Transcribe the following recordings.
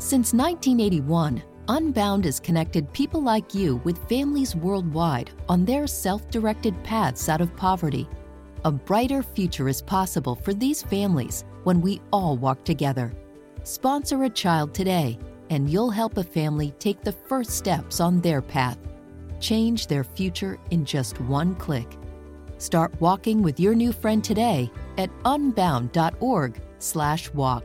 Since 1981, Unbound has connected people like you with families worldwide on their self-directed paths out of poverty. A brighter future is possible for these families when we all walk together. Sponsor a child today, and you'll help a family take the first steps on their path. Change their future in just one click. Start walking with your new friend today at unbound.org/walk.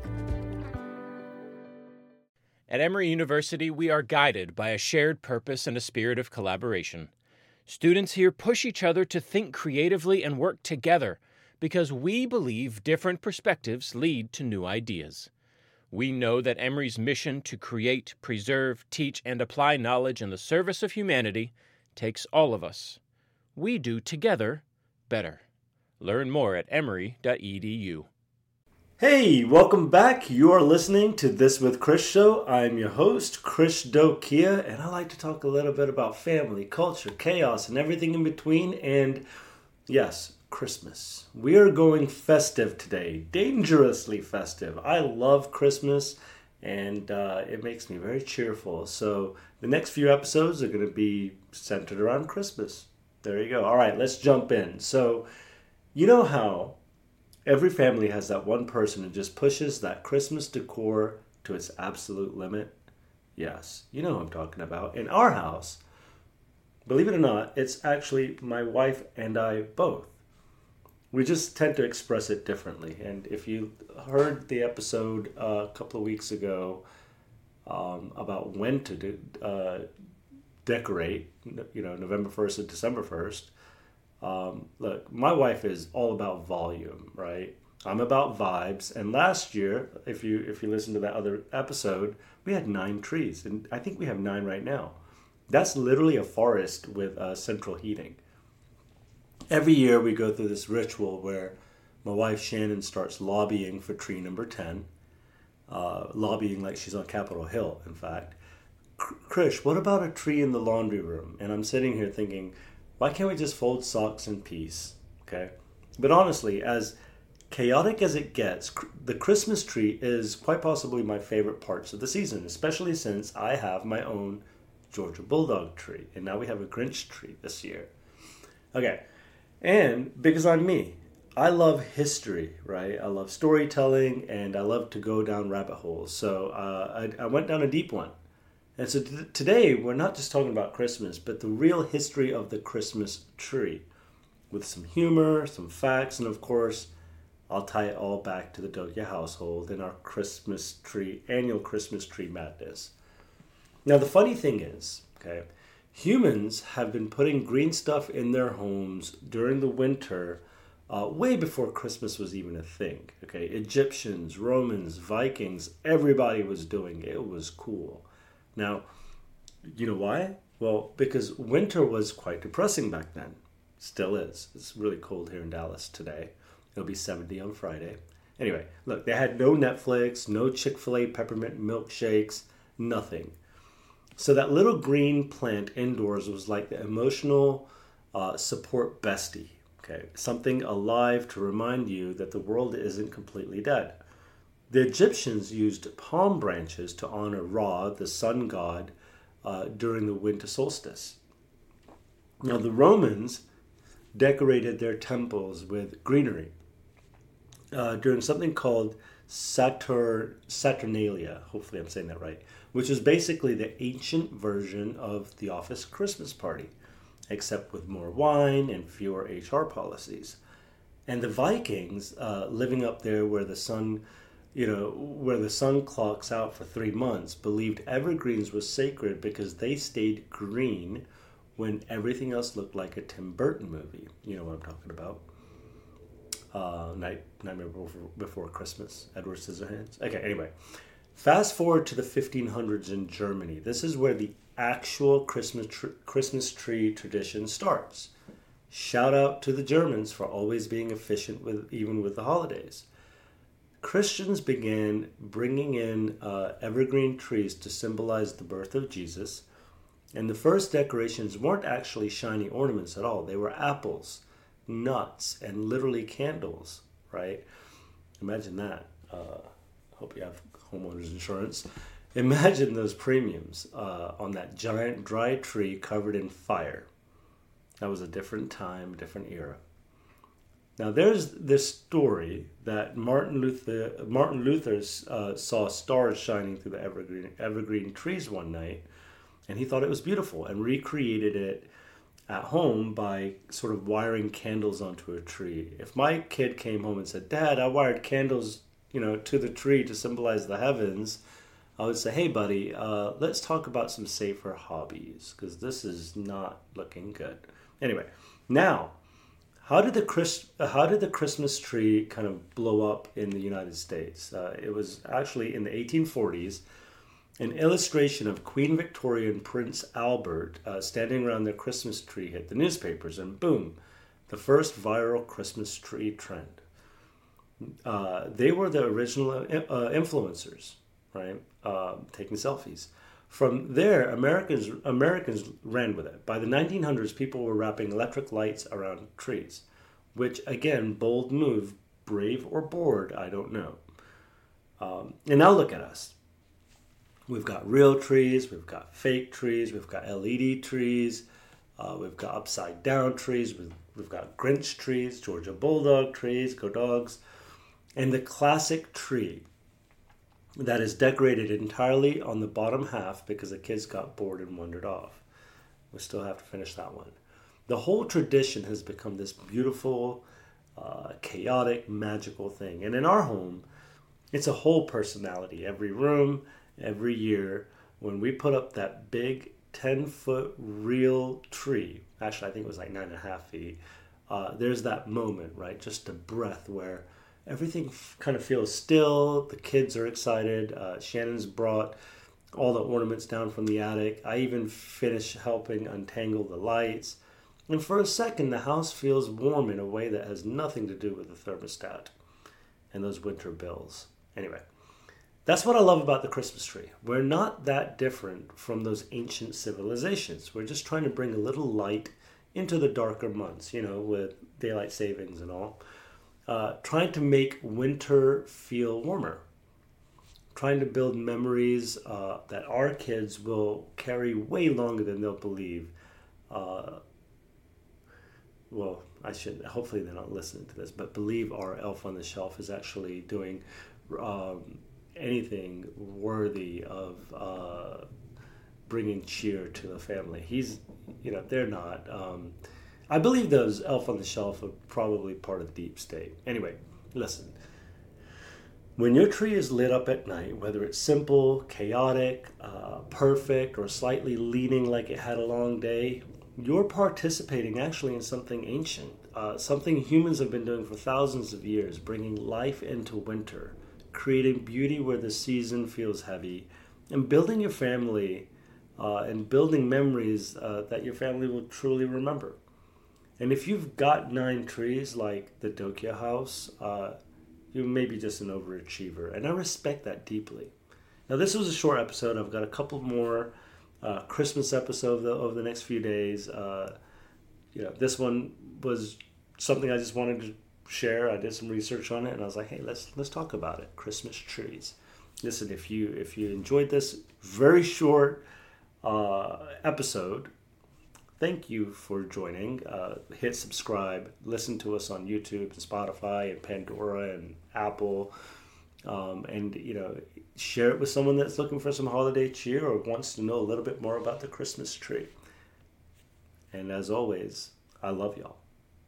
At Emory University, we are guided by a shared purpose and a spirit of collaboration. Students here push each other to think creatively and work together because we believe different perspectives lead to new ideas. We know that Emory's mission to create, preserve, teach, and apply knowledge in the service of humanity takes all of us. We do together better. Learn more at emory.edu. Hey, welcome back. You are listening to This with Chris Show. I'm your host, Chris Dokia, and I like to talk a little bit about family, culture, chaos, and everything in between. And yes, Christmas. We are going festive today, dangerously festive. I love Christmas, and it makes me very cheerful. So the next few episodes are going to be centered around Christmas. There you go. All right, let's jump in. So you know how every family has that one person who just pushes that Christmas decor to its absolute limit? Yes, you know who I'm talking about. In our house, believe it or not, it's actually my wife and I both. We just tend to express it differently. And if you heard the episode a couple of weeks ago about when to decorate, November 1st and December 1st, look, my wife is all about volume, right? I'm about vibes. And last year, if you listen to that other episode, we had 9 trees, and I think we have 9 right now. That's literally a forest with central heating. Every year we go through this ritual where my wife Shannon starts lobbying for tree number 10, lobbying like she's on Capitol Hill, in fact. Krish, what about a tree in the laundry room? And I'm sitting here thinking, why can't we just fold socks in peace? Okay. But honestly, as chaotic as it gets, the Christmas tree is quite possibly my favorite parts of the season, especially since I have my own Georgia Bulldog tree. And now we have a Grinch tree this year. Okay. And because I'm me, I love history, right? I love storytelling, and I love to go down rabbit holes. So I went down a deep one. And so today, we're not just talking about Christmas, but the real history of the Christmas tree, with some humor, some facts, and of course, I'll tie it all back to the Dokia household and our annual Christmas tree madness. Now, the funny thing is, okay, humans have been putting green stuff in their homes during the winter way before Christmas was even a thing. Okay, Egyptians, Romans, Vikings, everybody was doing it. It was cool. Now, you know why? Well, because winter was quite depressing back then. Still is. It's really cold here in Dallas today. It'll be 70 on Friday. Anyway, look, they had no Netflix, no Chick-fil-A peppermint milkshakes, nothing. So that little green plant indoors was like the emotional support bestie. Okay, something alive to remind you that the world isn't completely dead. The Egyptians used palm branches to honor Ra, the sun god, during the winter solstice. Now, the Romans decorated their temples with greenery during something called Saturnalia, hopefully I'm saying that right, which is basically the ancient version of the office Christmas party, except with more wine and fewer HR policies. And the Vikings, living up there where the sun clocks out for 3 months, believed evergreens were sacred because they stayed green when everything else looked like a Tim Burton movie. You know what I'm talking about. Nightmare Before Christmas, Edward Scissorhands. Okay, anyway. Fast forward to the 1500s in Germany. This is where the actual Christmas tree tradition starts. Shout out to the Germans for always being efficient even with the holidays. Christians began bringing in evergreen trees to symbolize the birth of Jesus, and the first decorations weren't actually shiny ornaments at all. They were apples, nuts, and literally candles, right? Imagine that. Hope you have homeowners insurance. Imagine those premiums on that giant dry tree covered in fire. That was a different time, different era. Now there's this story that Martin Luther saw stars shining through the evergreen trees one night, and he thought it was beautiful and recreated it at home by sort of wiring candles onto a tree. If my kid came home and said, "Dad, I wired candles, to the tree to symbolize the heavens," I would say, "Hey, buddy, let's talk about some safer hobbies because this is not looking good." Anyway, now, how did the Christmas tree kind of blow up in the United States? It was actually in the 1840s. An illustration of Queen Victoria and Prince Albert standing around their Christmas tree hit the newspapers, and boom, the first viral Christmas tree trend. They were the original influencers, right? Taking selfies. From there, Americans ran with it. By the 1900s, people were wrapping electric lights around trees, which, again, bold move, brave or bored, I don't know. And now look at us. We've got real trees, we've got fake trees, we've got LED trees, we've got upside down trees, we've got Grinch trees, Georgia Bulldog trees, go dogs, and the classic tree that is decorated entirely on the bottom half because the kids got bored and wandered off. We still have to finish that one. The whole tradition has become this beautiful, chaotic, magical thing. And in our home, it's a whole personality. Every room, every year, when we put up that big 10-foot real tree, actually I think it was like 9.5 feet, there's that moment, right? Just a breath where everything kind of feels still. The kids are excited. Shannon's brought all the ornaments down from the attic. I even finished helping untangle the lights. And for a second, the house feels warm in a way that has nothing to do with the thermostat and those winter bills. Anyway, that's what I love about the Christmas tree. We're not that different from those ancient civilizations. We're just trying to bring a little light into the darker months, with daylight savings and all. Trying to make winter feel warmer. Trying to build memories that our kids will carry way longer than they'll believe. Hopefully they're not listening to this, but believe our Elf on the Shelf is actually doing anything worthy of bringing cheer to the family. They're not. I believe those Elf on the Shelf are probably part of the deep state. Anyway, listen. When your tree is lit up at night, whether it's simple, chaotic, perfect, or slightly leaning like it had a long day, you're participating actually in something ancient, something humans have been doing for thousands of years, bringing life into winter, creating beauty where the season feels heavy, and building your family and building memories that your family will truly remember. And if you've got 9 trees like the Dokia house, you may be just an overachiever. And I respect that deeply. Now, this was a short episode. I've got a couple more Christmas episodes over the next few days. This one was something I just wanted to share. I did some research on it, and I was like, hey, let's talk about it. Christmas trees. Listen, if you enjoyed this very short episode, thank you for joining. Hit subscribe. Listen to us on YouTube and Spotify and Pandora and Apple. And share it with someone that's looking for some holiday cheer or wants to know a little bit more about the Christmas tree. And as always, I love y'all.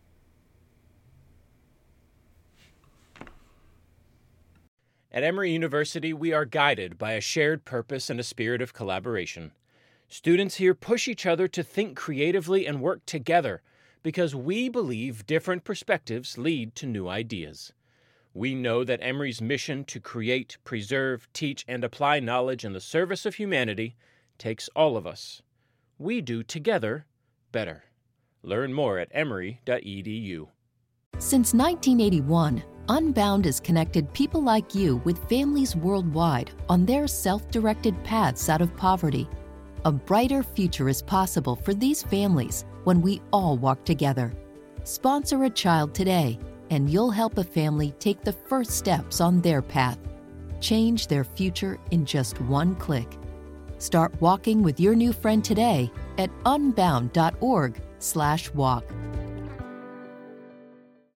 At Emory University, we are guided by a shared purpose and a spirit of collaboration. Students here push each other to think creatively and work together because we believe different perspectives lead to new ideas. We know that Emory's mission to create, preserve, teach, and apply knowledge in the service of humanity takes all of us. We do together better. Learn more at emory.edu. Since 1981, Unbound has connected people like you with families worldwide on their self-directed paths out of poverty. A brighter future is possible for these families when we all walk together. Sponsor a child today, and you'll help a family take the first steps on their path. Change their future in just one click. Start walking with your new friend today at unbound.org/walk.